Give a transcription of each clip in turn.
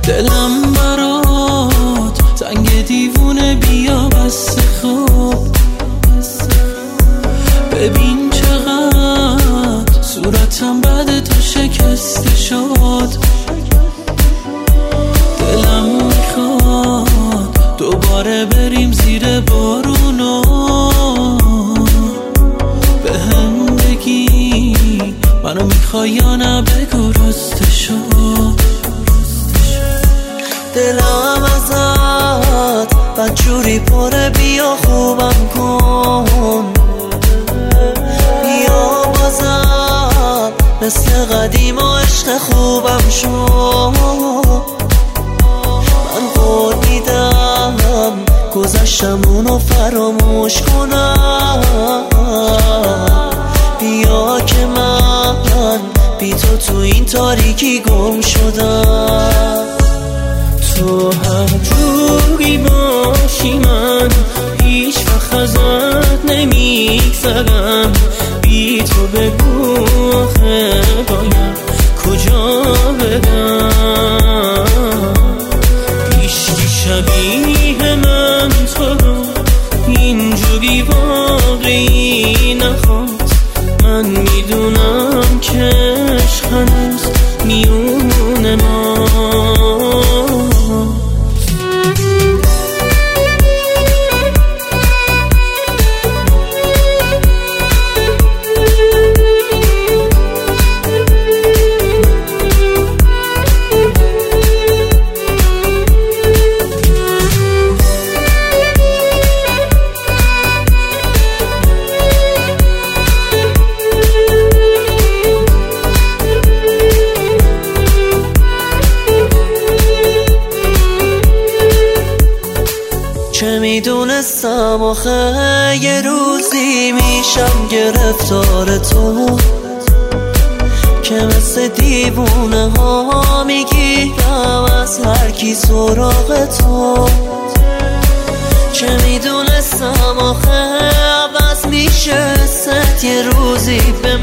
دلم برات تنگ دیوونه، بیا بس خوب ببین چقدر صورتم بعد تو شکسته شد. دلم میخواد دوباره بریم زیر بارونو، به هم بگی منو میخوای یا نه، بگو رسته شد. دلم ازت بدجوری پره، بیا خوبم کن، بیا بازم مثل قدیم و عشق خوبم شو. من قول میدم گذشتمونو فراموش کنم، بیا که من بی تو این تاریکی گم شدم. تو هر جوری باشی من هیچ وقت ازت نمیگذرم، بی تو بگو آخه باید کجا برم. هیچکی شبیه من تو رو اینجوری واقعی نخواد. من میدونم که عشق هنوز میونه ما. چه میدونستم آخه یه روزی میشم گرفتار تو، که مثل دیوونه ها میگیرم از هر کی سراغ تو. چه میدونستم آخه عوض میشه ست یه روزی به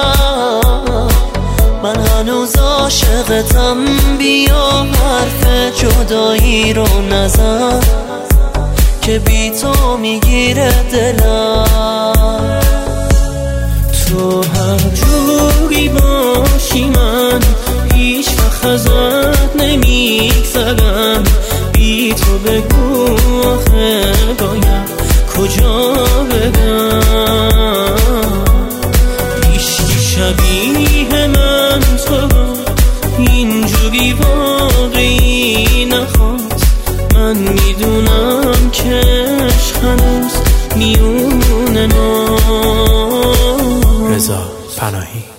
من هنوز عاشقتم، بیا حرف جدایی رو نزن که بی تو میگیره دلم. تو هر جوری باشی من هیچ وقت ازت نمیگذرم، بی تو بگو آخه باید کجا برم. هیچکی شبیه من تو رو اینجوری واقعی نخواد. من میدونم که عشق هنوز میونه ما. رضا پناهی.